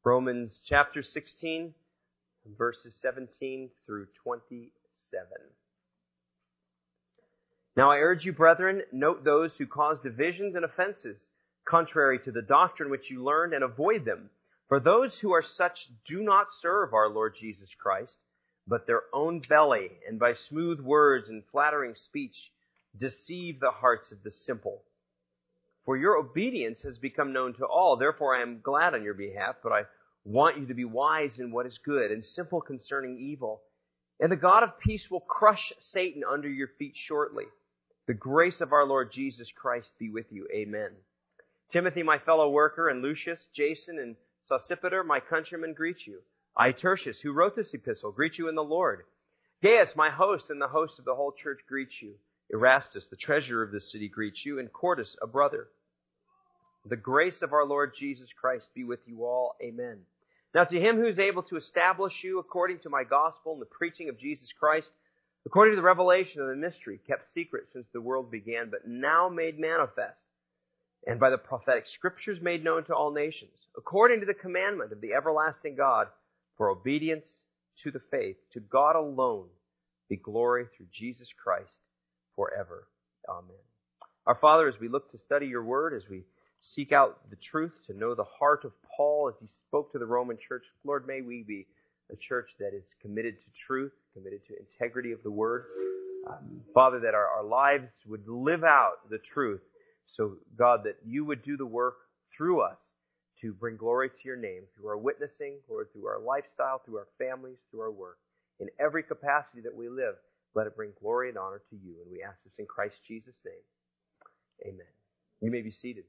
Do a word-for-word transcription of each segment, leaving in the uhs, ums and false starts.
Romans chapter sixteen, verses seventeen through twenty-seven. Now I urge you, brethren, note those who cause divisions and offenses, contrary to the doctrine which you learned, and avoid them. For those who are such do not serve our Lord Jesus Christ, but their own belly, and by smooth words and flattering speech deceive the hearts of the simple. For your obedience has become known to all. Therefore I am glad on your behalf, but I want you to be wise in what is good and simple concerning evil. And the God of peace will crush Satan under your feet shortly. The grace of our Lord Jesus Christ be with you. Amen. Timothy, my fellow worker, and Lucius, Jason, and Sosipater, my countrymen, greet you. I, Tertius, who wrote this epistle, greet you in the Lord. Gaius, my host, and the host of the whole church greet you. Erastus, the treasurer of this city, greets you, and Quartus, a brother. The grace of our Lord Jesus Christ be with you all. Amen. Now to him who is able to establish you according to my gospel and the preaching of Jesus Christ, according to the revelation of the mystery, kept secret since the world began, but now made manifest, and by the prophetic scriptures made known to all nations, according to the commandment of the everlasting God, for obedience to the faith, to God alone be glory through Jesus Christ forever. Amen. Our Father, as we look to study your word, as we seek out the truth, to know the heart of Paul as he spoke to the Roman church, Lord, may we be a church that is committed to truth, committed to integrity of the word. Um, Father, that our, our lives would live out the truth. So, God, that you would do the work through us to bring glory to your name, through our witnessing, Lord, through our lifestyle, through our families, through our work. In every capacity that we live, let it bring glory and honor to you. And we ask this in Christ Jesus' name. Amen. You may be seated.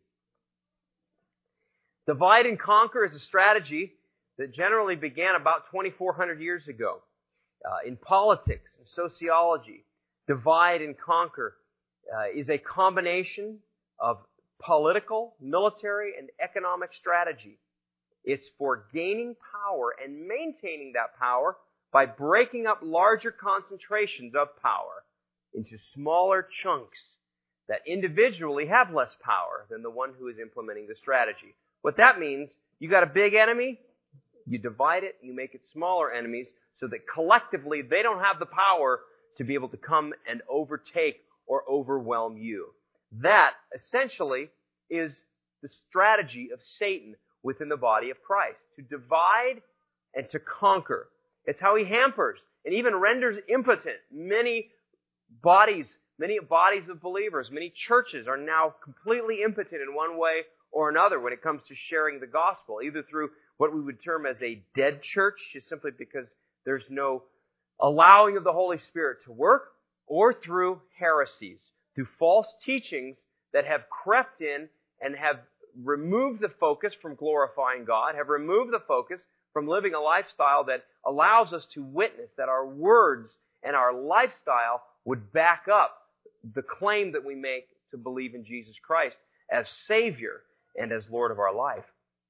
Divide and conquer is a strategy that generally began about twenty-four hundred years ago. Uh, in politics and sociology, divide and conquer uh, is a combination of political, military, and economic strategy. It's for gaining power and maintaining that power by breaking up larger concentrations of power into smaller chunks that individually have less power than the one who is implementing the strategy. What that means, you got a big enemy, you divide it, you make it smaller enemies, so that collectively they don't have the power to be able to come and overtake or overwhelm you. That, essentially, is the strategy of Satan within the body of Christ, to divide and to conquer. It's how he hampers and even renders impotent many bodies, many bodies of believers. Many churches are now completely impotent in one way or another when it comes to sharing the gospel, either through what we would term as a dead church, just simply because there's no allowing of the Holy Spirit to work, or through heresies, through false teachings that have crept in and have removed the focus from glorifying God, have removed the focus from living a lifestyle that allows us to witness that our words and our lifestyle would back up the claim that we make to believe in Jesus Christ as Savior and as Lord of our life.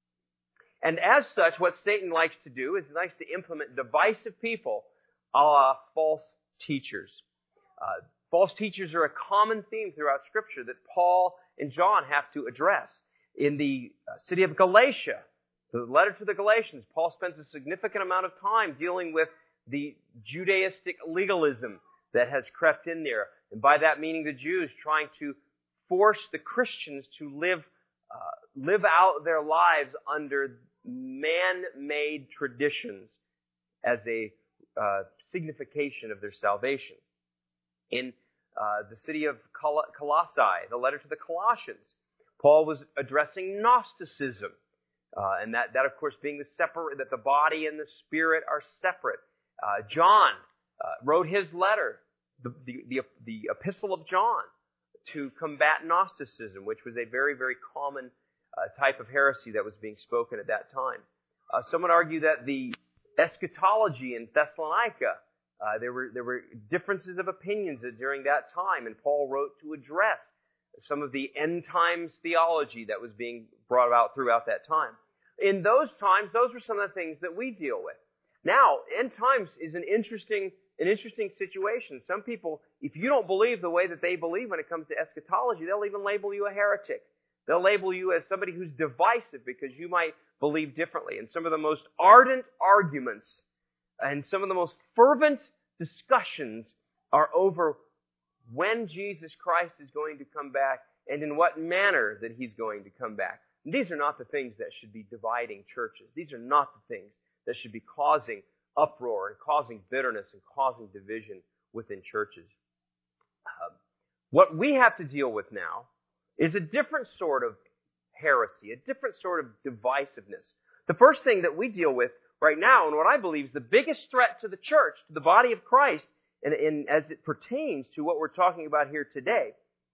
And as such, what Satan likes to do is he likes to implement divisive people, a la false teachers. Uh, false teachers are a common theme throughout Scripture that Paul and John have to address. In the city of Galatia, the letter to the Galatians, Paul spends a significant amount of time dealing with the Judaistic legalism that has crept in there. And by that meaning the Jews trying to force the Christians to live uh, live out their lives under man-made traditions as a uh, signification of their salvation. In uh, the city of Col- Colossae, the letter to the Colossians, Paul was addressing Gnosticism, uh, and that, that of course being the separate, that the body and the spirit are separate. Uh, John uh, wrote his letter, the, the, the, the Epistle of John, to combat Gnosticism, which was a very, very common uh, type of heresy that was being spoken at that time. Uh, some would argue that the eschatology in Thessalonica, uh, there were there were differences of opinions during that time, and Paul wrote to address some of the end times theology that was being brought about throughout that time. In those times, those were some of the things that we deal with. Now, end times is an interesting an interesting situation. Some people, if you don't believe the way that they believe when it comes to eschatology, they'll even label you a heretic. They'll label you as somebody who's divisive because you might believe differently. And some of the most ardent arguments and some of the most fervent discussions are over when Jesus Christ is going to come back and in what manner that He's going to come back. And these are not the things that should be dividing churches. These are not the things that should be causing uproar and causing bitterness and causing division within churches. Uh, what we have to deal with now is a different sort of heresy, a different sort of divisiveness. The first thing that we deal with right now, and what I believe is the biggest threat to the church, to the body of Christ, and, and as it pertains to what we're talking about here today,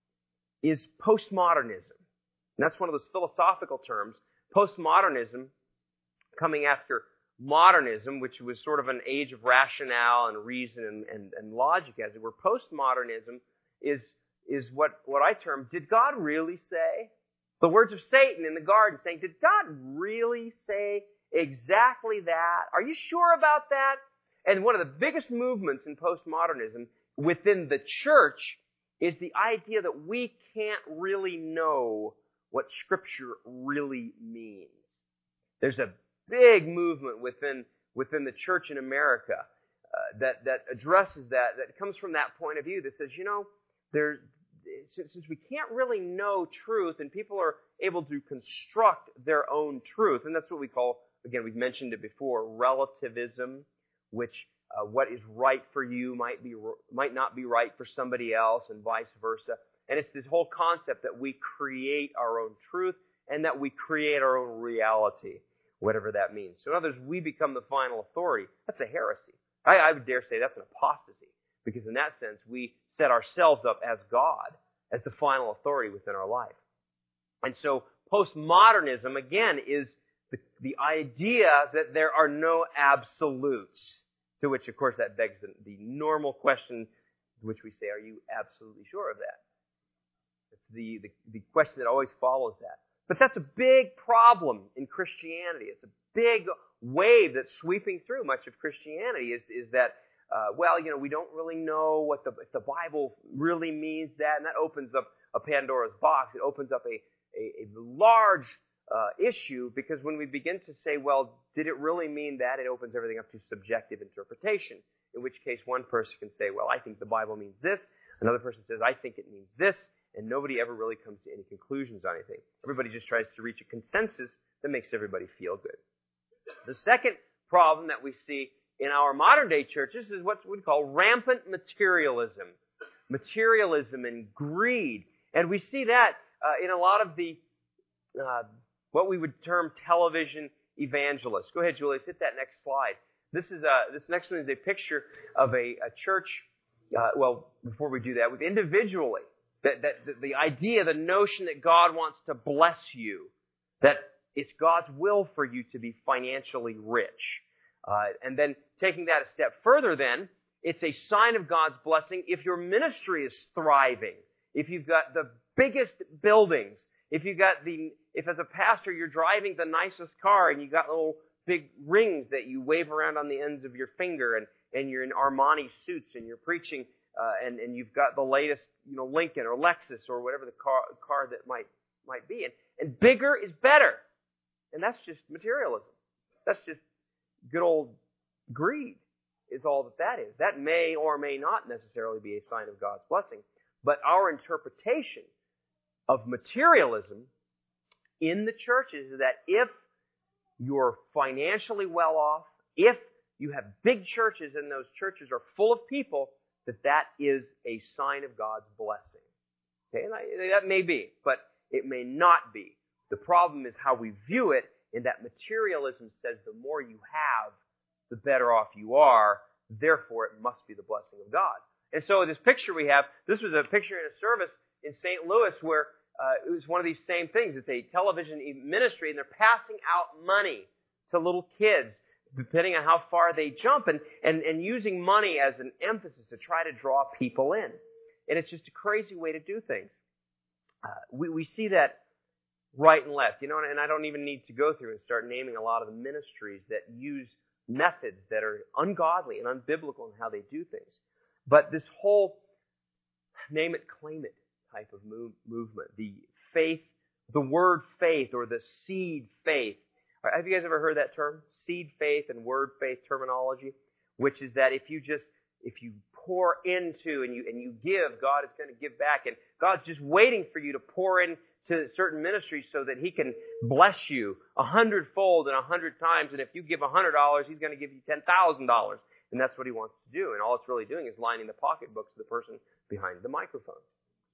is postmodernism. And that's one of those philosophical terms. Postmodernism, coming after modernism, which was sort of an age of rationale and reason and, and, and logic, as it were. Postmodernism is, is what, what I term, did God really say? The words of Satan in the garden saying, did God really say exactly that? Are you sure about that? And one of the biggest movements in postmodernism within the church is the idea that we can't really know what Scripture really means. There's a big movement within within the church in America uh, that that addresses that, that comes from that point of view that says, you know, there's since, since we can't really know truth and people are able to construct their own truth, and that's what we call, again, we've mentioned it before, relativism, which uh, what is right for you might be might not be right for somebody else, and vice versa. And it's this whole concept that we create our own truth and that we create our own reality, whatever that means. So in other words, we become the final authority. That's a heresy. I, I would dare say that's an apostasy, because in that sense, we set ourselves up as God, as the final authority within our life. And so postmodernism, again, is the, the idea that there are no absolutes, to which, of course, that begs the, the normal question, which we say, are you absolutely sure of that? It's the, the, the question that always follows that. But that's a big problem in Christianity. It's a big wave that's sweeping through much of Christianity is, is that, uh, well, you know, we don't really know what the, if the Bible really means that, and that opens up a Pandora's box. It opens up a, a, a large uh, issue, because when we begin to say, well, did it really mean that? It opens everything up to subjective interpretation, in which case one person can say, well, I think the Bible means this. Another person says, I think it means this. And nobody ever really comes to any conclusions on anything. Everybody just tries to reach a consensus that makes everybody feel good. The second problem that we see in our modern day churches is what we call rampant materialism. Materialism and greed. And we see that uh, in a lot of the, uh, what we would term television evangelists. Go ahead, Julius, hit that next slide. This is a, this next one is a picture of a, a church, uh, well, before we do that, with individually, That, that, that the idea, the notion that God wants to bless you, that it's God's will for you to be financially rich. Uh, and then taking that a step further then, it's a sign of God's blessing if your ministry is thriving, if you've got the biggest buildings, if you've got the, if as a pastor you're driving the nicest car and you've got little big rings that you wave around on the ends of your finger, and, and you're in Armani suits and you're preaching, uh, and, and you've got the latest, you know, Lincoln or Lexus or whatever the car, car that might, might be. And, and bigger is better. And that's just materialism. That's just good old greed is all that that is. That may or may not necessarily be a sign of God's blessing. But our interpretation of materialism in the churches is that if you're financially well off, if you have big churches and those churches are full of people, that that is a sign of God's blessing. Okay, and I, that may be, but it may not be. The problem is how we view it, in that materialism says the more you have, the better off you are. Therefore, it must be the blessing of God. And so this picture we have, this was a picture in a service in Saint Louis where uh, it was one of these same things. It's a television ministry, and they're passing out money to little kids, depending on how far they jump, and, and, and using money as an emphasis to try to draw people in. And it's just a crazy way to do things. Uh, we, we see that right and left, you know, and I don't even need to go through and start naming a lot of the ministries that use methods that are ungodly and unbiblical in how they do things. But this whole name it, claim it type of move, movement, the faith the word faith or the seed faith. Have you guys ever heard that term? Seed faith and word faith terminology, which is that if you just, if you pour into and you, and you give, God is going to give back. And God's just waiting for you to pour into certain ministries so that He can bless you a hundredfold and a hundred times. And if you give a hundred dollars, He's going to give you ten thousand dollars. And that's what He wants to do. And all it's really doing is lining the pocketbooks of the person behind the microphone.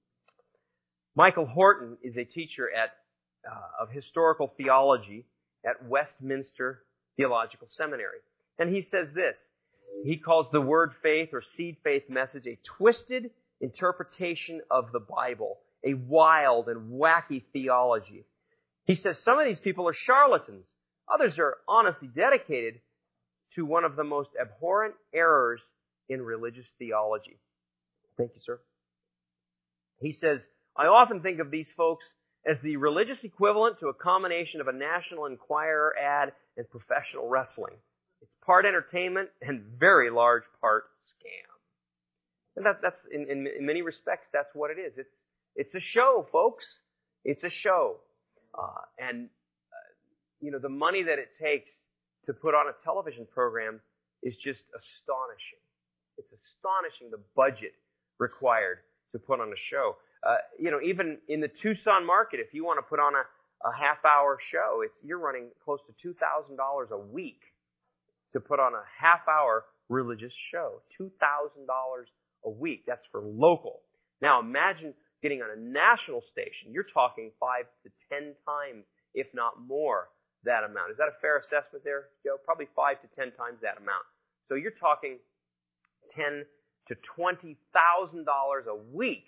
Michael Horton is a teacher at uh, of historical theology at Westminster Theological Seminary. And he says this. He calls the word faith or seed faith message a twisted interpretation of the Bible, a wild and wacky theology. He says some of these people are charlatans. Others are honestly dedicated to one of the most abhorrent errors in religious theology. Thank you, sir. He says, I often think of these folks as the religious equivalent to a combination of a National Enquirer ad and professional wrestling. It's part entertainment and very large part scam. And that, that's in, in, in many respects, that's what it is. It's it's a show, folks. It's a show, uh, and uh, you know the money that it takes to put on a television program is just astonishing. It's astonishing the budget required to put on a show. Uh, you know, even in the Tucson market, if you want to put on a, a half-hour show, it's you're running close to two thousand dollars a week to put on a half-hour religious show. two thousand dollars a week. That's for local. Now imagine getting on a national station. You're talking five to ten times, if not more, that amount. Is that a fair assessment there, Joe? Probably five to ten times that amount. So you're talking ten to twenty thousand dollars a week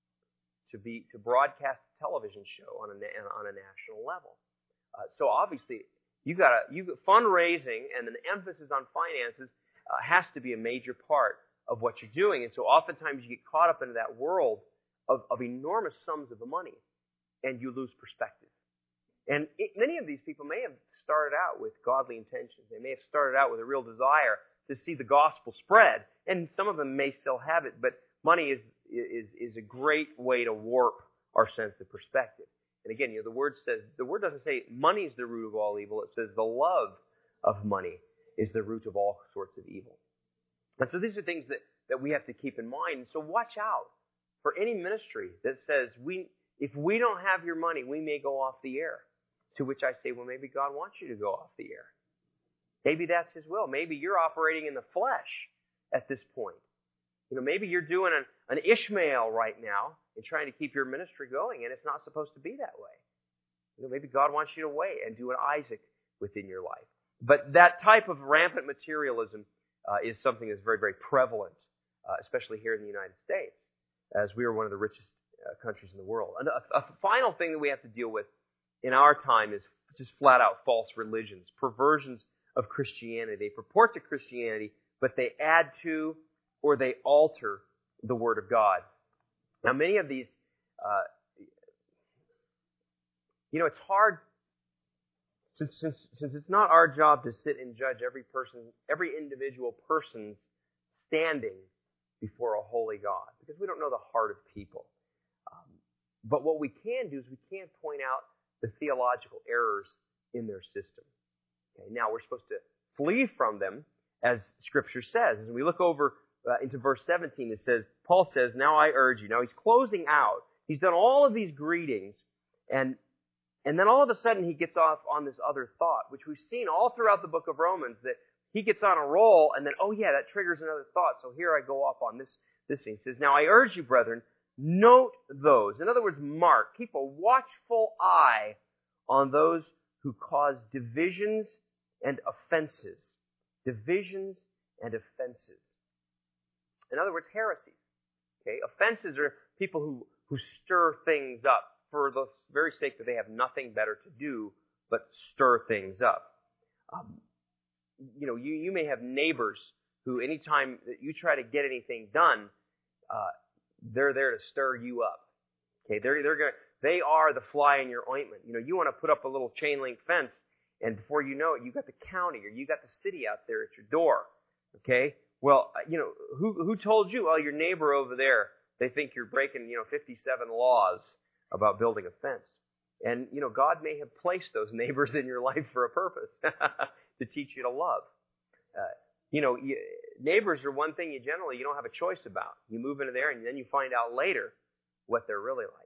to be to broadcast a television show on a on a national level. Uh, so obviously, you got to you fundraising and an emphasis on finances uh, has to be a major part of what you're doing. And so oftentimes you get caught up into that world of, of enormous sums of money, and you lose perspective. And it, many of these people may have started out with godly intentions. They may have started out with a real desire to see the gospel spread, and some of them may still have it. But money is is is a great way to warp our sense of perspective. And again, you know, the word says the word doesn't say money is the root of all evil. It says the love of money is the root of all sorts of evil. And so these are things that, that we have to keep in mind. So watch out for any ministry that says we if we don't have your money, we may go off the air. To which I say, well, maybe God wants you to go off the air. Maybe that's His will. Maybe you're operating in the flesh at this point. You know, maybe you're doing an, an Ishmael right now and trying to keep your ministry going, and it's not supposed to be that way. You know, maybe God wants you to wait and do an Isaac within your life. But that type of rampant materialism uh, is something that's very, very prevalent, uh, especially here in the United States, as we are one of the richest uh, countries in the world. And a, a final thing that we have to deal with in our time is just flat out false religions, perversions of Christianity. They purport to Christianity, but they add to or they alter the Word of God. Now, many of these, uh, you know, it's hard, since, since, since it's not our job to sit and judge every person, every individual person's standing before a holy God, because we don't know the heart of people. Um, but what we can do is we can point out the theological errors in their system. Okay, now, we're supposed to flee from them, as Scripture says. As we look over uh, into verse seventeen, it says, Paul says, now I urge you. Now, he's closing out. He's done all of these greetings, and and then all of a sudden he gets off on this other thought, which we've seen all throughout the book of Romans, that he gets on a roll, and then, oh yeah, that triggers another thought. So here I go off on this, this thing. He says, now I urge you, brethren, note those. In other words, mark. Keep a watchful eye on those who cause divisions and offenses. Divisions and offenses. In other words, heresies. Okay? Offenses are people who, who stir things up for the very sake that they have nothing better to do but stir things up. Um, you know, you, you may have neighbors who anytime that you try to get anything done, uh, they're there to stir you up. Okay? They're, they're going They are the fly in your ointment. You know, you want to put up a little chain link fence, and before you know it, you got the county or you got the city out there at your door. Okay? Well, you know, who who told you? Oh, your neighbor over there, they think you're breaking, you know, fifty-seven laws about building a fence. And, you know, God may have placed those neighbors in your life for a purpose, to teach you to love. Uh, you know, you, neighbors are one thing you generally, you don't have a choice about. You move into there and then you find out later what they're really like.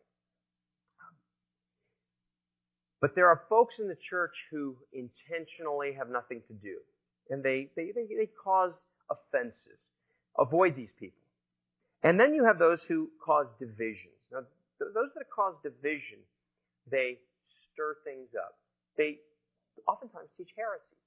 But there are folks in the church who intentionally have nothing to do. And they, they, they, they cause offenses. Avoid these people. And then you have those who cause divisions. Now, th- those that cause division, they stir things up. They oftentimes teach heresies.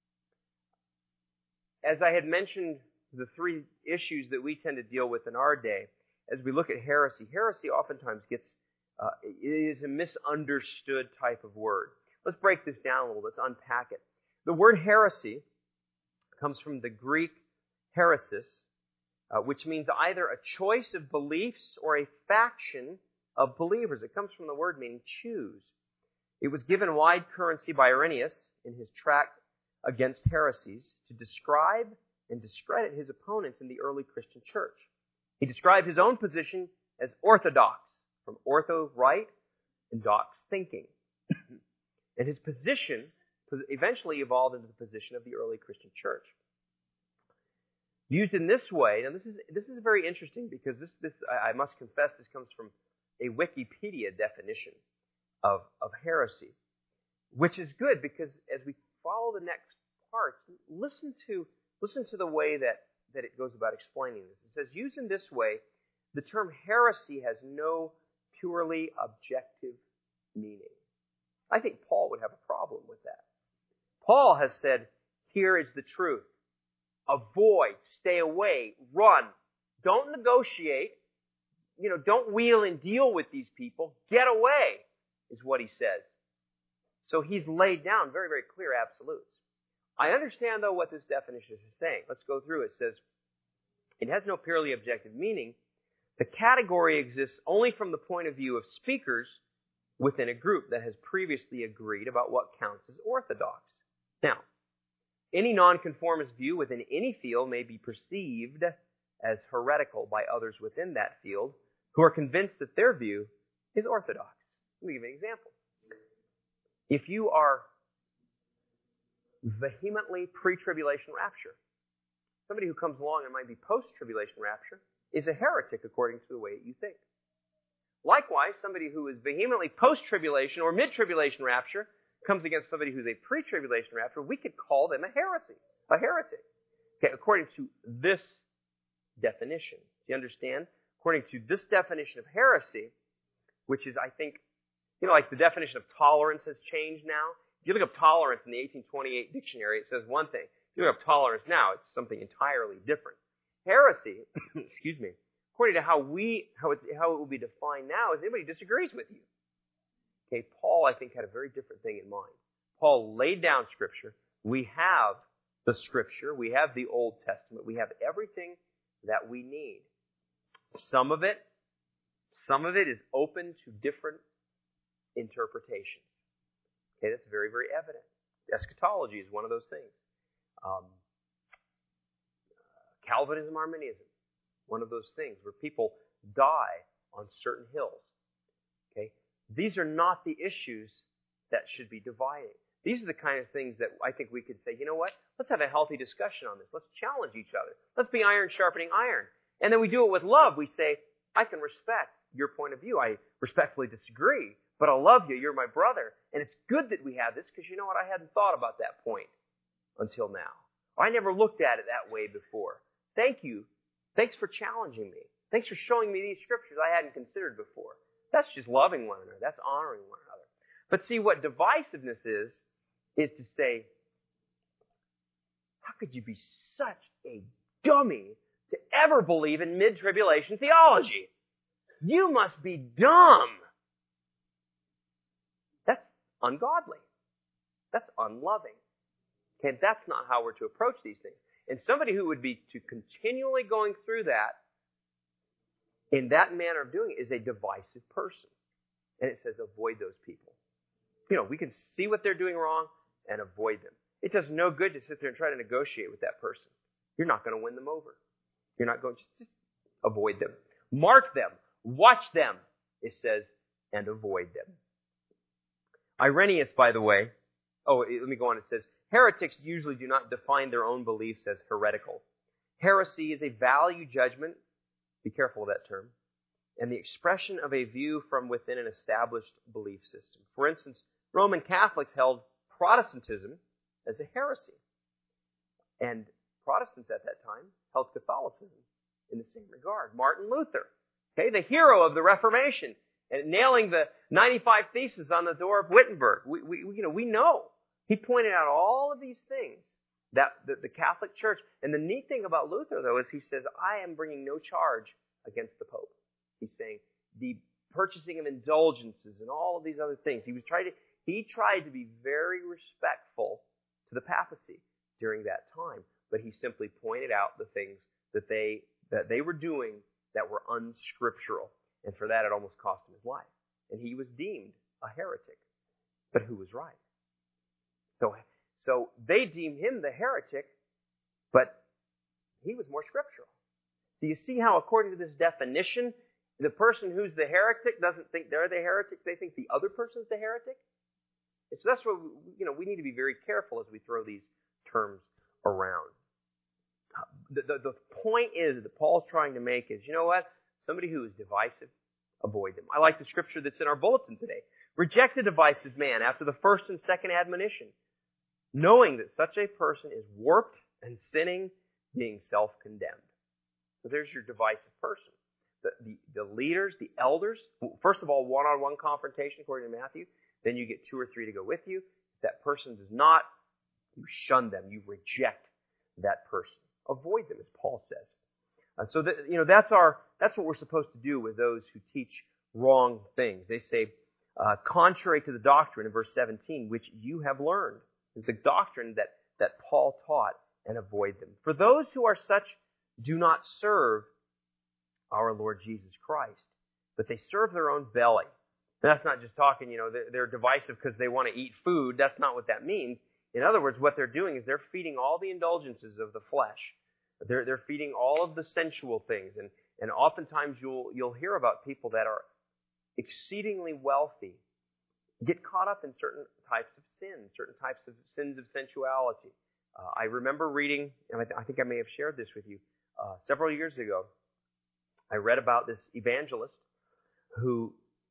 As I had mentioned, the three issues that we tend to deal with in our day, as we look at heresy, heresy oftentimes gets, uh, it is a misunderstood type of word. Let's break this down a little. Let's unpack it. The word heresy comes from the Greek heresis, uh, which means either a choice of beliefs or a faction of believers. It comes from the word meaning choose. It was given wide currency by Irenaeus in his tract against heresies to describe and discredit his opponents in the early Christian church. He described his own position as orthodox, from ortho, right, and dox, thinking. And his position eventually evolved into the position of the early Christian church. Used in this way, now this is this is very interesting because this this I must confess this comes from a Wikipedia definition of of heresy, which is good because as we follow the next parts, listen to listen to the way that that it goes about explaining this. It says, used in this way, the term heresy has no purely objective meaning. I think Paul would have a problem with that. Paul has said, here is the truth. Avoid, stay away, run. Don't negotiate. You know, don't wheel and deal with these people. Get away, is what he says. So he's laid down very, very clear absolutes. I understand, though, what this definition is saying. Let's go through it. It says, it has no purely objective meaning. The category exists only from the point of view of speakers within a group that has previously agreed about what counts as orthodox. Now, any nonconformist view within any field may be perceived as heretical by others within that field who are convinced that their view is orthodox. Let me give you an example. If you are vehemently pre-tribulation rapture, somebody who comes along and might be post-tribulation rapture is a heretic according to the way you think. Likewise, somebody who is vehemently post-tribulation or mid-tribulation rapture comes against somebody who's a pre-tribulation rapture, we could call them a heresy, a heretic. Okay, according to this definition. Do you understand? According to this definition of heresy, which is, I think, you know, like the definition of tolerance has changed now. If you look up tolerance in the eighteen twenty-eight dictionary, it says one thing. If you look up tolerance now, it's something entirely different. Heresy, excuse me, according to how we, how it's, how it will be defined now, is anybody disagrees with you. Okay, Paul, I think, had a very different thing in mind. Paul laid down Scripture. We have the Scripture. We have the Old Testament. We have everything that we need. Some of it, some of it is open to different interpretations. Okay, that's very, very evident. Eschatology is one of those things. Um, Calvinism, Arminianism, one of those things where people die on certain hills. Okay, these are not the issues that should be dividing. These are the kind of things that I think we could say, you know what? Let's have a healthy discussion on this. Let's challenge each other. Let's be iron sharpening iron. And then we do it with love. We say, I can respect your point of view. I respectfully disagree, but I love you. You're my brother. And it's good that we have this because you know what? I hadn't thought about that point until now. I never looked at it that way before. Thank you. Thanks for challenging me. Thanks for showing me these scriptures I hadn't considered before. That's just loving one another. That's honoring one another. But see, what divisiveness is, is to say, how could you be such a dummy to ever believe in mid-tribulation theology? You must be dumb. That's ungodly. That's unloving. Okay, that's not how we're to approach these things. And somebody who would be to continually going through that in that manner of doing it is a divisive person. And it says avoid those people. You know, we can see what they're doing wrong and avoid them. It does no good to sit there and try to negotiate with that person. You're not going to win them over. You're not going to, just, just avoid them. Mark them. Watch them, it says, and avoid them. Irenaeus, by the way, oh, let me go on. It says, heretics usually do not define their own beliefs as heretical. Heresy is a value judgment. Be careful of that term. And the expression of a view from within an established belief system. For instance, Roman Catholics held Protestantism as a heresy. And Protestants at that time held Catholicism in the same regard. Martin Luther, okay, the hero of the Reformation, and nailing the ninety-five Theses on the door of Wittenberg. We, we, you know, we know. He pointed out all of these things that the, the Catholic Church. And the neat thing about Luther, though, is he says, I am bringing no charge against the Pope. He's saying the purchasing of indulgences and all of these other things. He was trying to, he tried to be very respectful to the papacy during that time, but he simply pointed out the things that they that they were doing that were unscriptural, and for that it almost cost him his life. And he was deemed a heretic, but who was right? So, so they deemed him the heretic, but he was more scriptural. So you see how, according to this definition, the person who's the heretic doesn't think they're the heretic. They think the other person's the heretic. And so that's what we, you know, we need to be very careful as we throw these terms around. The, the, the point is that Paul's trying to make is, you know what? Somebody who is divisive, avoid them. I like the scripture that's in our bulletin today. Reject a divisive man after the first and second admonition, knowing that such a person is warped and sinning, being self-condemned. So there's your divisive person. The, the, the leaders, the elders, first of all, one-on-one confrontation according to Matthew. Then you get two or three to go with you. If that person does not, you shun them. You reject that person. Avoid them, as Paul says. Uh, so that, you know, that's our, that's what we're supposed to do with those who teach wrong things. They say, uh, contrary to the doctrine in verse seventeen, which you have learned, is the doctrine that, that Paul taught, and avoid them. For those who are such do not serve our Lord Jesus Christ, but they serve their own belly. And that's not just talking, you know, they're, they're divisive because they want to eat food. That's not what that means. In other words, what they're doing is they're feeding all the indulgences of the flesh. They're, they're feeding all of the sensual things. And, and oftentimes you'll, you'll hear about people that are exceedingly wealthy get caught up in certain types of sins, certain types of sins of sensuality. Uh, I remember reading, and I, th- I think I may have shared this with you, uh, several years ago. I read about this evangelist who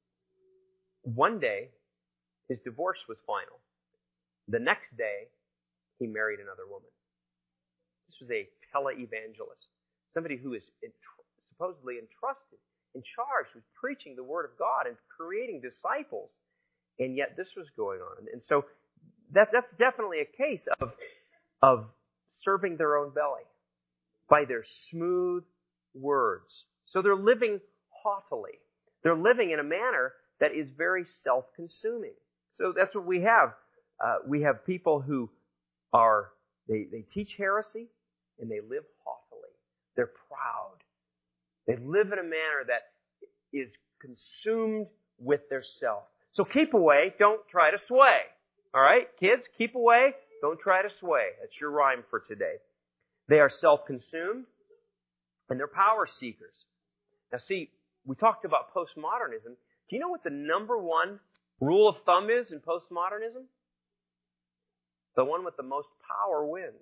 one day his divorce was final. The next day he married another woman. This was a tele-evangelist, somebody who is entr- supposedly entrusted, in charge, who's preaching the Word of God and creating disciples. And yet this was going on. And so that, that's definitely a case of, of serving their own belly by their smooth words. So they're living haughtily. They're living in a manner that is very self-consuming. So that's what we have. Uh, we have people who are, they, they teach heresy and they live haughtily. They're proud. They live in a manner that is consumed with their self. So keep away. Don't try to sway. All right, kids, keep away. Don't try to sway. That's your rhyme for today. They are self-consumed and they're power seekers. Now see, we talked about postmodernism. Do you know what the number one rule of thumb is in postmodernism? The one with the most power wins.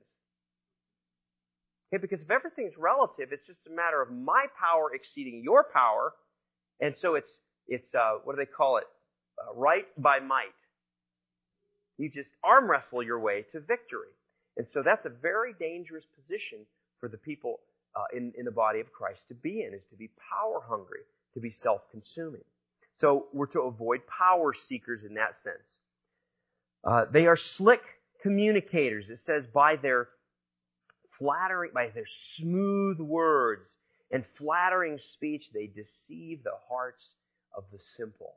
Okay, because if everything's relative, it's just a matter of my power exceeding your power, and so it's it's uh, what do they call it? Uh, right by might. You just arm wrestle your way to victory, and so that's a very dangerous position for the people uh, in in the body of Christ to be in, is to be power hungry, to be self-consuming. So we're to avoid power seekers in that sense. Uh, they are slick communicators. It says by their flattering, by their smooth words and flattering speech, they deceive the hearts of the simple.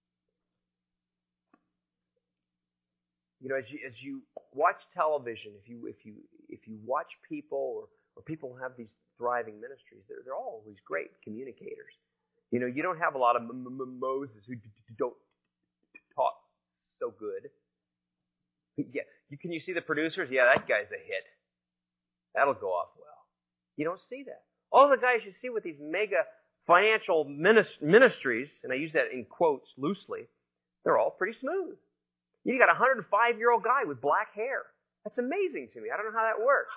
You know, as you as you watch television, if you if you if you watch people or or people who have these thriving ministries, they're they're all always great communicators. You know, you don't have a lot of m- m- Moses who d- d- don't talk so good. Yeah, you can you see the producers? Yeah, that guy's a hit. That'll go off well. You don't see that. All the guys you see with these mega financial ministries, and I use that in quotes loosely, they're all pretty smooth. You got a one hundred five-year-old guy with black hair. That's amazing to me. I don't know how that works.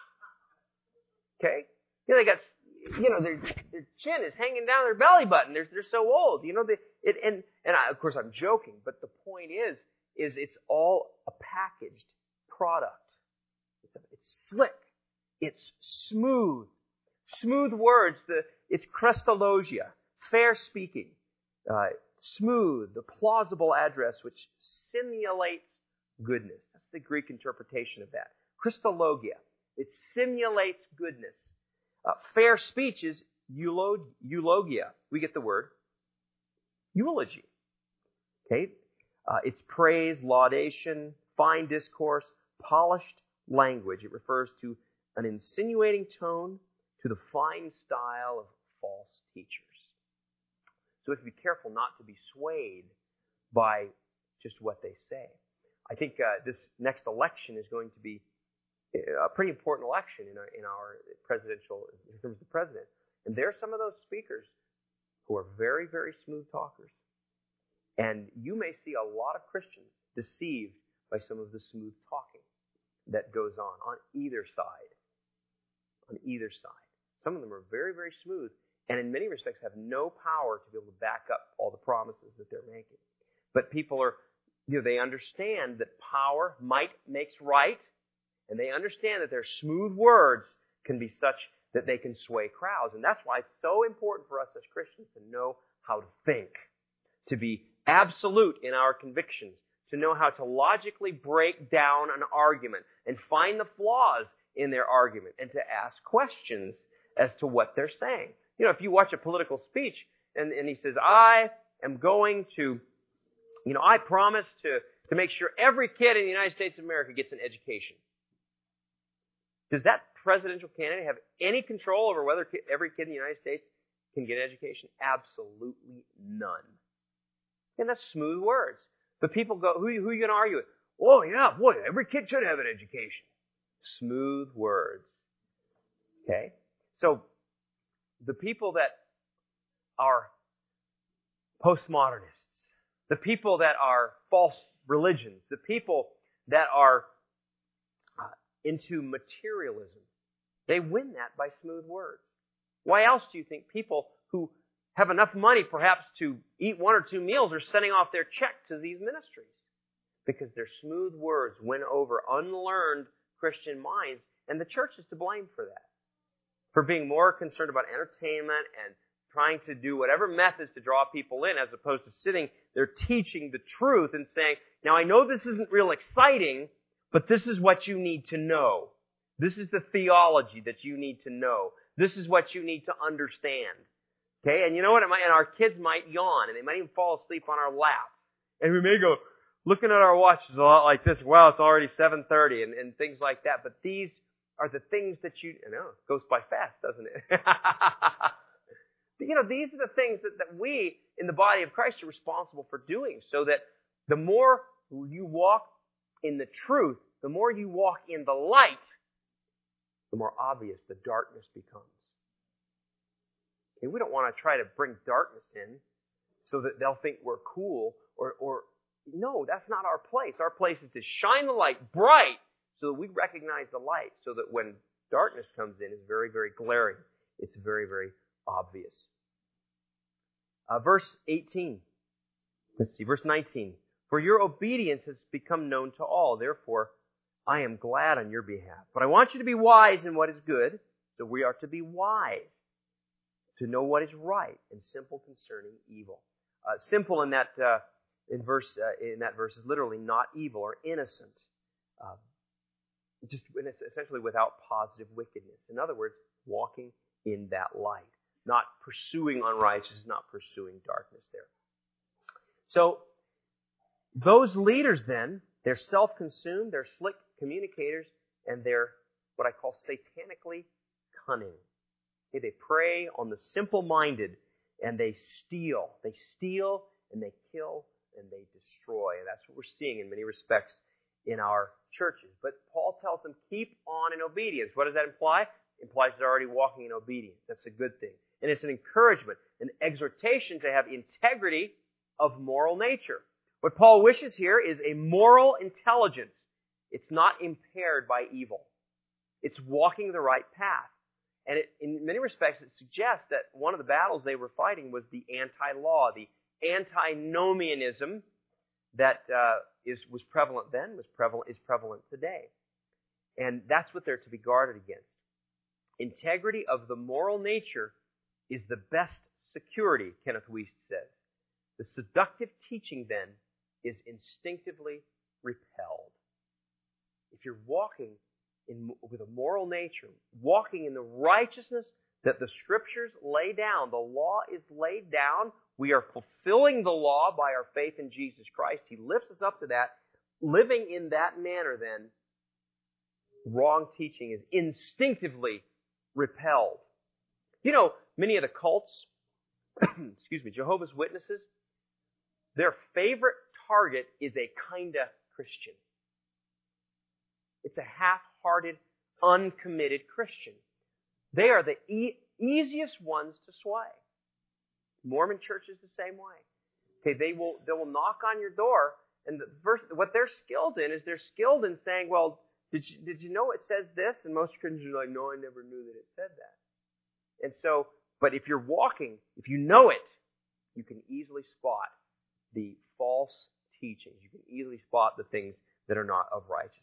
Okay? You know, they got, you know, their, their chin is hanging down their belly button. They're, they're so old. You know, they, it, and, and I, of course I'm joking, but the point is, is it's all a packaged product. It's, it's slick. It's smooth. Smooth words. The, it's Christologia. Fair speaking. Uh, smooth. The plausible address which simulates goodness. That's the Greek interpretation of that. Christologia. It simulates goodness. Uh, fair speech is eulog- eulogia. We get the word eulogy. Okay? Uh, it's praise, laudation, fine discourse, polished language. It refers to an insinuating tone, to the fine style of false teachers. So we have to be careful not to be swayed by just what they say. I think uh, this next election is going to be a pretty important election in our, in our presidential, in terms of the president. And there are some of those speakers who are very, very smooth talkers. And you may see a lot of Christians deceived by some of the smooth talking that goes on, on either side. On either side. Some of them are very, very smooth, and in many respects have no power to be able to back up all the promises that they're making. But people are, you know, they understand that power, might makes right, and they understand that their smooth words can be such that they can sway crowds. And that's why it's so important for us as Christians to know how to think, to be absolute in our convictions, to know how to logically break down an argument and find the flaws in their argument and to ask questions as to what they're saying. You know, if you watch a political speech and, and he says, I am going to, you know, I promise to, to make sure every kid in the United States of America gets an education. Does that presidential candidate have any control over whether every kid in the United States can get an education? Absolutely none. And that's smooth words. But people go, who, who are you going to argue with? Oh, yeah, boy, every kid should have an education. Smooth words. Okay? So, the people that are postmodernists, the people that are false religions, the people that are uh, into materialism, they win that by smooth words. Why else do you think people who have enough money perhaps to eat one or two meals are sending off their check to these ministries? Because their smooth words win over unlearned Christian minds, and the church is to blame for that. For being more concerned about entertainment and trying to do whatever methods to draw people in, as opposed to sitting there teaching the truth and saying, now I know this isn't real exciting, but this is what you need to know. This is the theology that you need to know. This is what you need to understand. Okay? And you know what? It might, and our kids might yawn, and they might even fall asleep on our lap. And we may go, looking at our watches a lot like this, wow, it's already seven thirty, and, and things like that. But these are the things that you, you know, it goes by fast, doesn't it? But, you know, these are the things that, that we in the body of Christ are responsible for doing, so that the more you walk in the truth, the more you walk in the light, the more obvious the darkness becomes. Okay, we don't want to try to bring darkness in so that they'll think we're cool, or, or no, that's not our place. Our place is to shine the light bright so that we recognize the light, so that when darkness comes in, it's very, very glaring. It's very, very obvious. Uh, verse eighteen. Let's see, verse nineteen. For your obedience has become known to all. Therefore, I am glad on your behalf. But I want you to be wise in what is good. So we are to be wise, to know what is right, and simple concerning evil. Uh, simple in that uh, in verse uh, in that verse is literally not evil or innocent. Uh, just essentially without positive wickedness. In other words, walking in that light. Not pursuing unrighteousness, not pursuing darkness there. So, those leaders then, they're self-consumed, they're slick communicators, and they're what I call satanically cunning. Okay, they prey on the simple-minded, and they steal. They steal, and they kill, and they destroy. And that's what we're seeing in many respects in our churches. But Paul tells them, keep on in obedience. What does that imply? It implies they're already walking in obedience. That's a good thing. And it's an encouragement, an exhortation to have integrity of moral nature. What Paul wishes here is a moral intelligence. It's not impaired by evil. It's walking the right path. And it, in many respects, it suggests that one of the battles they were fighting was the anti-law, the antinomianism that uh, is was prevalent then, was prevalent is prevalent today. And that's what they're to be guarded against. Integrity of the moral nature is the best security, Kenneth Wuest says. The seductive teaching, then, is instinctively repelled. If you're walking in, with a moral nature, walking in the righteousness that the Scriptures lay down, the law is laid down. We are fulfilling the law by our faith in Jesus Christ. He lifts us up to that. Living in that manner, then, wrong teaching is instinctively repelled. You know, many of the cults, excuse me, Jehovah's Witnesses, their favorite target is a kinda Christian. It's a half-hearted, uncommitted Christian. They are the e- easiest ones to sway. Mormon Church is the same way. Okay, they will they will knock on your door, and the first, what they're skilled in is they're skilled in saying, "Well, did you did you know it says this?" And most Christians are like, "No, I never knew that it said that." And so, but if you're walking, if you know it, you can easily spot the false teachings. You can easily spot the things that are not of righteousness.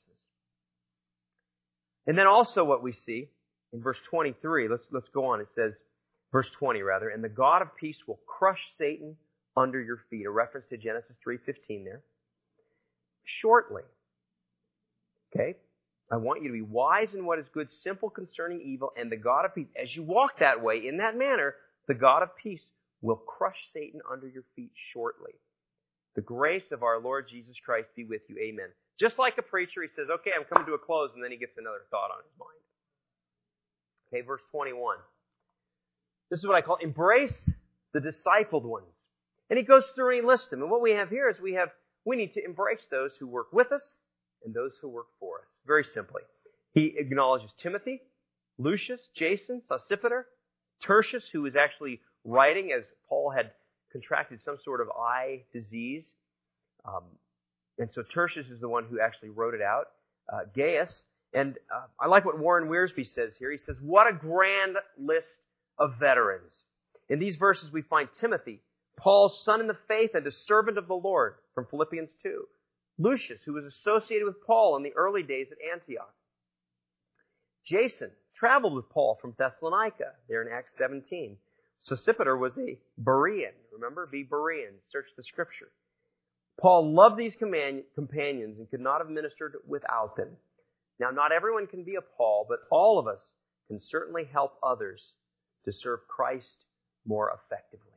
And then also what we see in verse twenty-three, let's let's go on. It says, verse twenty rather, and the God of peace will crush Satan under your feet. A reference to Genesis three fifteen there. Shortly. Okay? I want you to be wise in what is good, simple concerning evil, and the God of peace. As you walk that way, in that manner, the God of peace will crush Satan under your feet shortly. The grace of our Lord Jesus Christ be with you. Amen. Just like a preacher, he says, okay, I'm coming to a close, and then he gets another thought on his mind. Okay, verse twenty-one. This is what I call embrace the discipled ones. And he goes through and he lists them. And what we have here is we have, we need to embrace those who work with us and those who work for us. Very simply. He acknowledges Timothy, Lucius, Jason, Sosipater, Tertius, who is actually writing as Paul had contracted some sort of eye disease. Um, and so Tertius is the one who actually wrote it out. Uh, Gaius. And uh, I like what Warren Wiersbe says here. He says, what a grand list of veterans. In these verses we find Timothy, Paul's son in the faith and a servant of the Lord, from Philippians two. Lucius, who was associated with Paul in the early days at Antioch. Jason traveled with Paul from Thessalonica, there in Acts seventeen. Sosipater was a Berean. Remember? Be Berean. Search the Scripture. Paul loved these companions and could not have ministered without them. Now, not everyone can be a Paul, but all of us can certainly help others to serve Christ more effectively.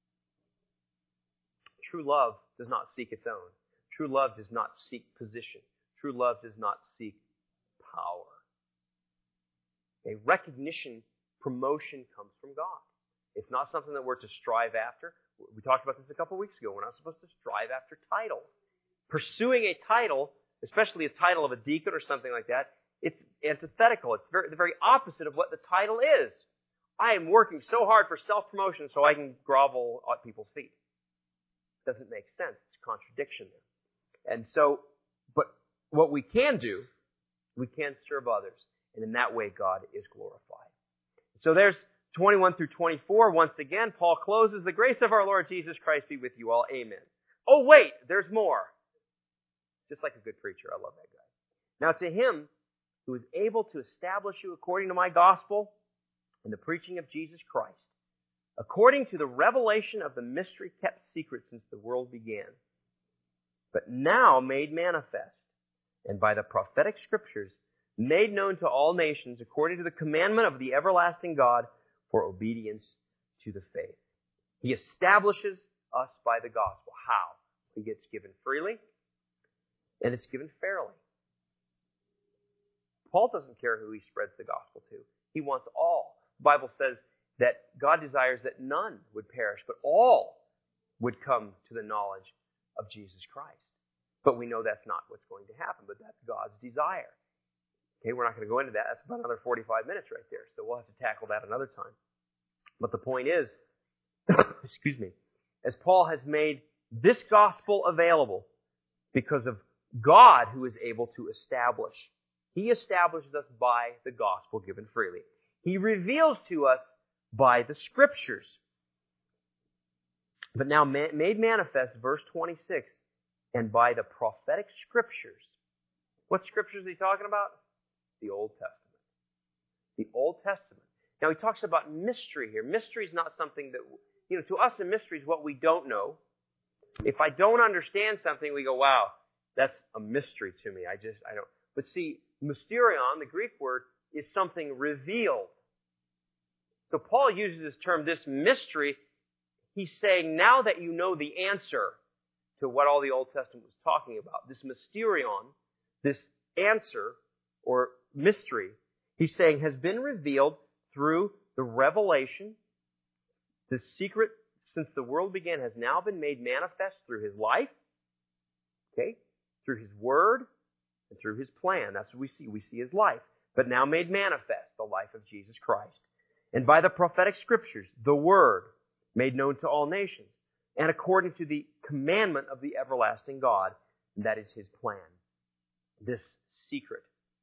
True love does not seek its own. True love does not seek position. True love does not seek power. A recognition, promotion comes from God. It's not something that we're to strive after. We talked about this a couple weeks ago. We're not supposed to strive after titles. Pursuing a title, especially a title of a deacon or something like that, it's antithetical. It's very, the very opposite of what the title is. I am working so hard for self-promotion so I can grovel at people's feet. Doesn't make sense. It's a contradiction there. And so, but what we can do, we can serve others. And in that way, God is glorified. So there's twenty-one through twenty-four. Once again, Paul closes, the grace of our Lord Jesus Christ be with you all. Amen. Oh, wait, there's more. Just like a good preacher. I love that guy. Now to him who is able to establish you according to my gospel and the preaching of Jesus Christ, according to the revelation of the mystery kept secret since the world began, but now made manifest, and by the prophetic scriptures made known to all nations according to the commandment of the everlasting God for obedience to the faith. He establishes us by the gospel. How? It gets given freely, and it's given fairly. Paul doesn't care who he spreads the gospel to. He wants all. The Bible says that God desires that none would perish, but all would come to the knowledge of Jesus Christ. But we know that's not what's going to happen, but that's God's desire. Okay, we're not going to go into that. That's about another forty-five minutes right there, so we'll have to tackle that another time. But the point is, excuse me, as Paul has made this gospel available because of God who is able to establish. He establishes us by the gospel given freely. He reveals to us by the Scriptures. But now made manifest, verse twenty-six, and by the prophetic Scriptures. What Scriptures is he talking about? The Old Testament. The Old Testament. Now he talks about mystery here. Mystery is not something that, you know, to us a mystery is what we don't know. If I don't understand something, we go, wow, that's a mystery to me. I just, I don't. But see, mysterion, the Greek word, is something revealed. So Paul uses this term, this mystery. He's saying now that you know the answer to what all the Old Testament was talking about, this mysterion, this answer or mystery, he's saying has been revealed through the revelation. The secret, since the world began, has now been made manifest through His life, okay, through His word, and through His plan. That's what we see. We see His life, but now made manifest, the life of Jesus Christ. And by the prophetic Scriptures, the word made known to all nations, and according to the commandment of the everlasting God, and that is His plan. This secret.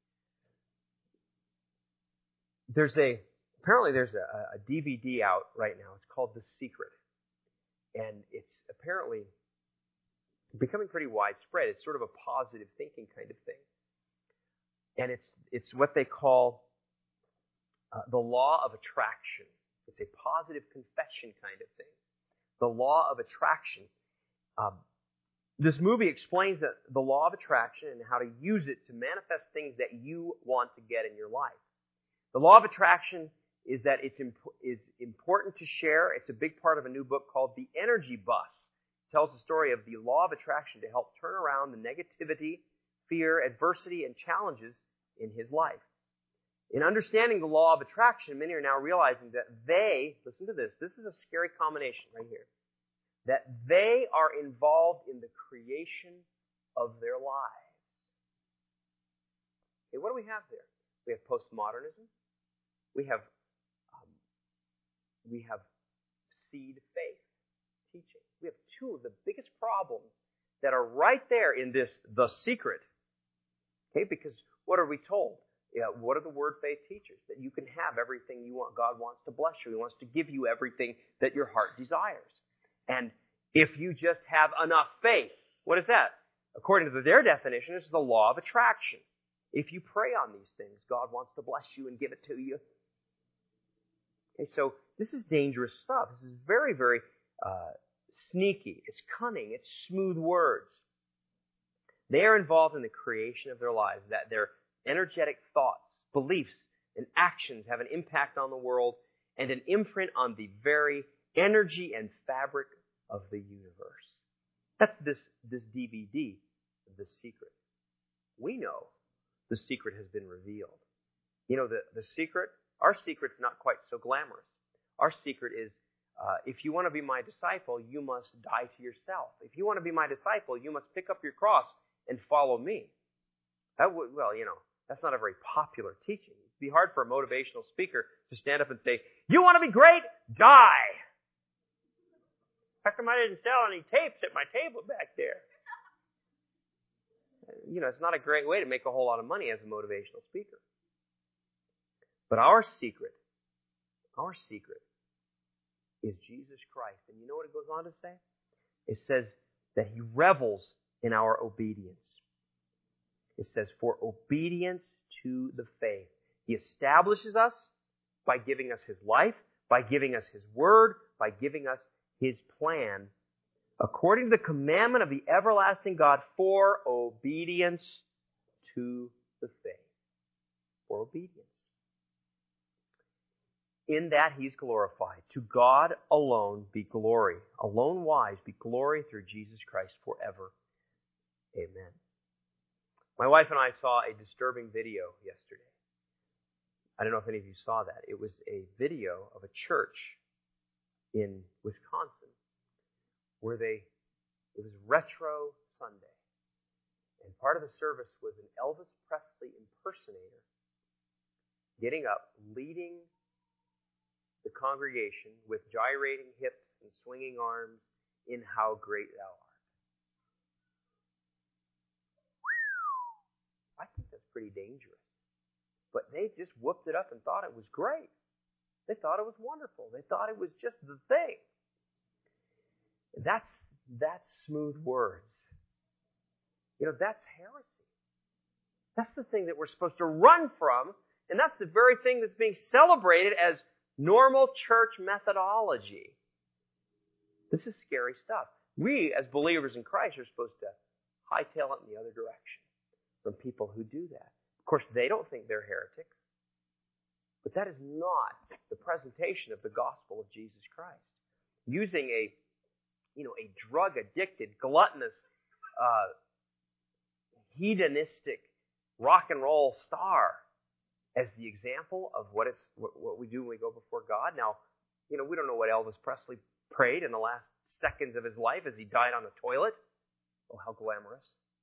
There's a, apparently there's a, a D V D out right now. It's called The Secret. And it's apparently becoming pretty widespread. It's sort of a positive thinking kind of thing. And it's it's what they call uh, the law of attraction. It's a positive confession kind of thing. The law of attraction. Um, this movie explains that the law of attraction and how to use it to manifest things that you want to get in your life. The law of attraction is that it's imp- is important to share. It's a big part of a new book called The Energy Bus. It tells the story of the law of attraction to help turn around the negativity, fear, adversity, and challenges in his life. In understanding the law of attraction, many are now realizing that they, listen to this, this is a scary combination right here, that they are involved in the creation of their lives. Okay, what do we have there? We have postmodernism. We have um, we have seed faith teaching. We have two of the biggest problems that are right there in this, The Secret. Okay, because what are we told? Yeah, what are the word faith teachers? That you can have everything you want. God wants to bless you. He wants to give you everything that your heart desires. And if you just have enough faith, what is that? According to their definition, it's the law of attraction. If you pray on these things, God wants to bless you and give it to you. Okay, so this is dangerous stuff. This is very, very uh, sneaky. It's cunning. It's smooth words. They are involved in the creation of their lives, that their energetic thoughts, beliefs, and actions have an impact on the world and an imprint on the very energy and fabric of the universe. That's this, this D V D, The Secret. We know the secret has been revealed. You know, the, the secret, our secret's not quite so glamorous. Our secret is, uh, if you want to be my disciple, you must die to yourself. If you want to be my disciple, you must pick up your cross and follow me. That would, well, you know, that's not a very popular teaching. It'd be hard for a motivational speaker to stand up and say, you want to be great? Die! How come I didn't sell any tapes at my table back there? You know, it's not a great way to make a whole lot of money as a motivational speaker. But our secret, our secret is Jesus Christ. And you know what it goes on to say? It says that He revels in our obedience. It says, for obedience to the faith. He establishes us by giving us His life, by giving us His word, by giving us His plan, according to the commandment of the everlasting God, for obedience to the faith. For obedience. In that He's glorified. To God alone be glory. Alone wise be glory through Jesus Christ forever. Amen. My wife and I saw a disturbing video yesterday. I don't know if any of you saw that. It was a video of a church in Wisconsin where they, it was Retro Sunday. And part of the service was an Elvis Presley impersonator getting up, leading the congregation with gyrating hips and swinging arms in how great thou art. I think that's pretty dangerous. But they just whooped it up and thought it was great. They thought it was wonderful. They thought it was just the thing. That's, that's smooth words. You know, that's heresy. That's the thing that we're supposed to run from, and that's the very thing that's being celebrated as normal church methodology. This is scary stuff. We, as believers in Christ, are supposed to hightail it in the other direction from people who do that. Of course, they don't think they're heretics. But that is not the presentation of the gospel of Jesus Christ. Using a, you know, a drug-addicted, gluttonous, uh, hedonistic rock and roll star as the example of what is what, what we do when we go before God. Now, you know, we don't know what Elvis Presley prayed in the last seconds of his life as he died on the toilet. Oh, how glamorous.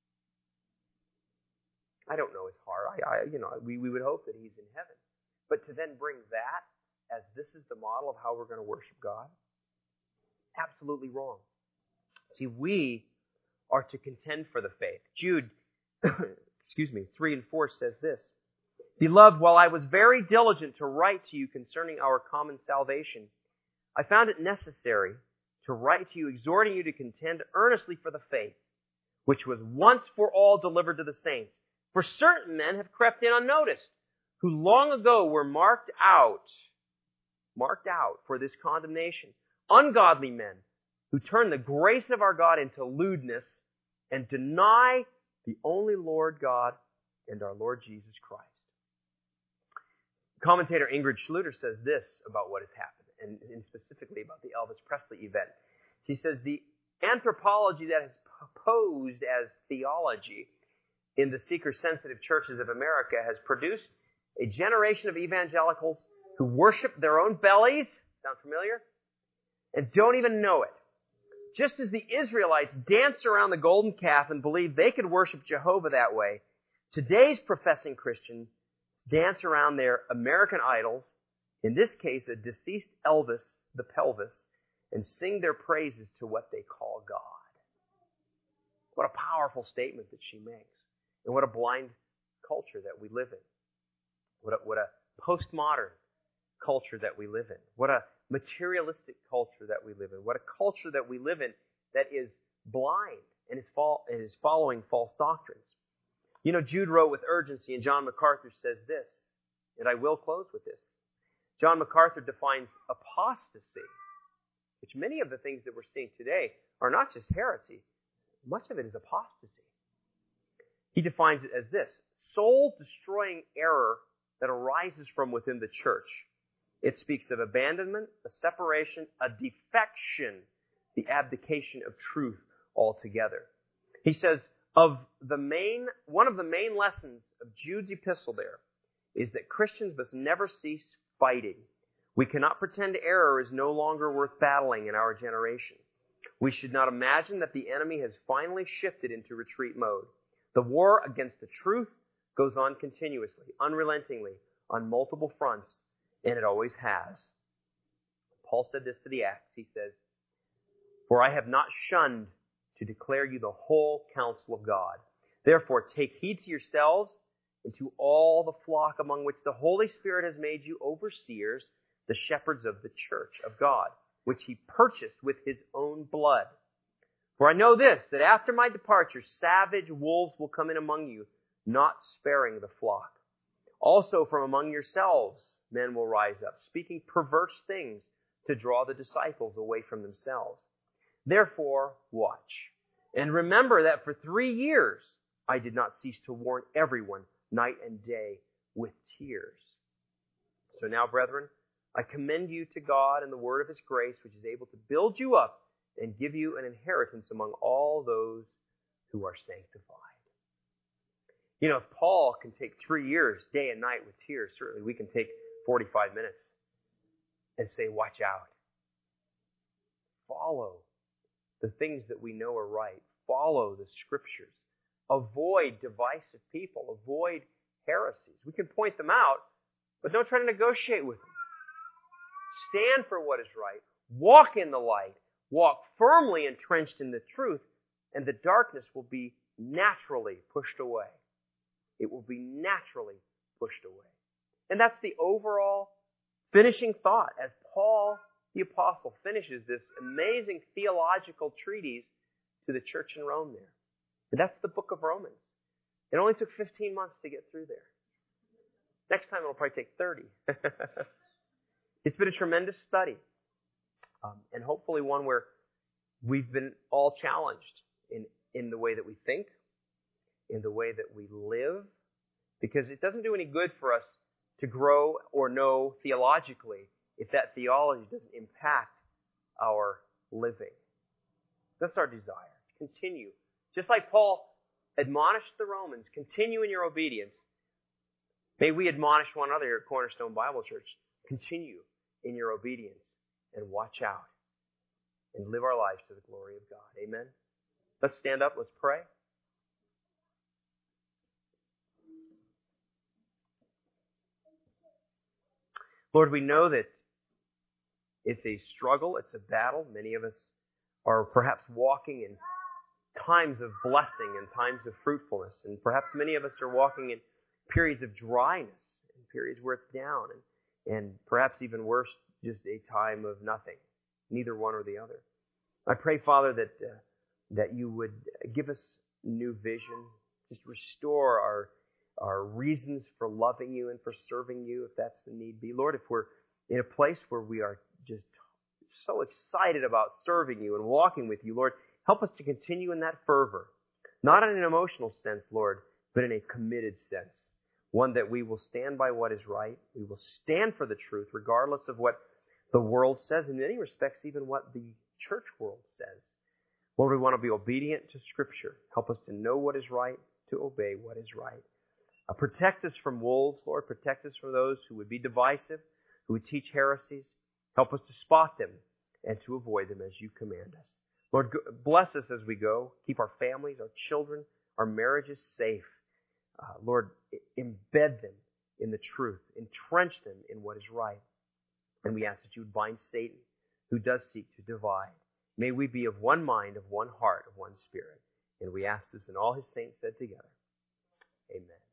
I don't know his heart. I, I you know, we, we would hope that he's in heaven. But to then bring that as this is the model of how we're going to worship God, absolutely wrong. See, we are to contend for the faith. Jude, excuse me, three and four says this. Beloved, while I was very diligent to write to you concerning our common salvation, I found it necessary to write to you, exhorting you to contend earnestly for the faith, which was once for all delivered to the saints. For certain men have crept in unnoticed, who long ago were marked out, marked out for this condemnation. Ungodly men, who turn the grace of our God into lewdness and deny the only Lord God and our Lord Jesus Christ. Commentator Ingrid Schluter says this about what has happened, and, and specifically about the Elvis Presley event. She says, the anthropology that is posed as theology in the seeker-sensitive churches of America has produced a generation of evangelicals who worship their own bellies, sound familiar? And don't even know it. Just as the Israelites danced around the golden calf and believed they could worship Jehovah that way, today's professing Christians dance around their American idols, in this case a deceased Elvis, the pelvis, and sing their praises to what they call God. What a powerful statement that she makes. And what a blind culture that we live in. What a, what a postmodern culture that we live in. What a materialistic culture that we live in. What a culture that we live in that is blind and is, fol- and is following false doctrines. You know, Jude wrote with urgency, and John MacArthur says this, and I will close with this. John MacArthur defines apostasy, which many of the things that we're seeing today are not just heresy. Much of it is apostasy. He defines it as this: soul-destroying error that arises from within the church. It speaks of abandonment, a separation, a defection, the abdication of truth altogether. He says, of the main, one of the main lessons of Jude's epistle there is that Christians must never cease fighting. We cannot pretend error is no longer worth battling in our generation. We should not imagine that the enemy has finally shifted into retreat mode. The war against the truth goes on continuously, unrelentingly, on multiple fronts, and it always has. Paul said this to the Acts. He says, for I have not shunned to declare you the whole counsel of God. Therefore, take heed to yourselves and to all the flock among which the Holy Spirit has made you overseers, the shepherds of the church of God, which he purchased with his own blood. For I know this, that after my departure, savage wolves will come in among you, not sparing the flock. Also from among yourselves, men will rise up, speaking perverse things to draw the disciples away from themselves. Therefore, watch. And remember that for three years I did not cease to warn everyone, night and day, with tears. So now, brethren, I commend you to God and the word of his grace, which is able to build you up and give you an inheritance among all those who are sanctified. You know, if Paul can take three years, day and night, with tears, certainly we can take forty-five minutes and say, watch out. Follow the things that we know are right. Follow the Scriptures. Avoid divisive people. Avoid heresies. We can point them out, but don't try to negotiate with them. Stand for what is right. Walk in the light. walk firmly entrenched in the truth, and the darkness will be naturally pushed away. It will be naturally pushed away. And that's the overall finishing thought as Paul the Apostle finishes this amazing theological treatise to the church in Rome there. And that's the book of Romans. It only took fifteen months to get through there. Next time it'll probably take thirty. It's been a tremendous study. Um, and hopefully one where we've been all challenged in, in the way that we think, in the way that we live, because it doesn't do any good for us to grow or know theologically if that theology doesn't impact our living. That's our desire. Continue. Just like Paul admonished the Romans, continue in your obedience. May we admonish one another here at Cornerstone Bible Church. Continue in your obedience and watch out and live our lives to the glory of God. Amen. Let's stand up. Let's pray. Lord, we know that it's a struggle. It's a battle. Many of us are perhaps walking in times of blessing and times of fruitfulness. And perhaps many of us are walking in periods of dryness and periods where it's down. And, and perhaps even worse, just a time of nothing. Neither one or the other. I pray, Father, that uh, that you would give us new vision. Just restore our our reasons for loving you and for serving you, if that's the need be. Lord, if we're in a place where we are just so excited about serving you and walking with you, Lord, help us to continue in that fervor. Not in an emotional sense, Lord, but in a committed sense. One that we will stand by what is right. We will stand for the truth, regardless of what the world says. In many respects, even what the church world says. Lord, we want to be obedient to Scripture. Help us to know what is right, to obey what is right. Uh, protect us from wolves, Lord. Protect us from those who would be divisive, who would teach heresies. Help us to spot them and to avoid them as you command us. Lord, go, bless us as we go. Keep our families, our children, our marriages safe. Uh, Lord, embed them in the truth. Entrench them in what is right. And we ask that you would bind Satan, who does seek to divide. May we be of one mind, of one heart, of one spirit. And we ask this, and all his saints said together. Amen.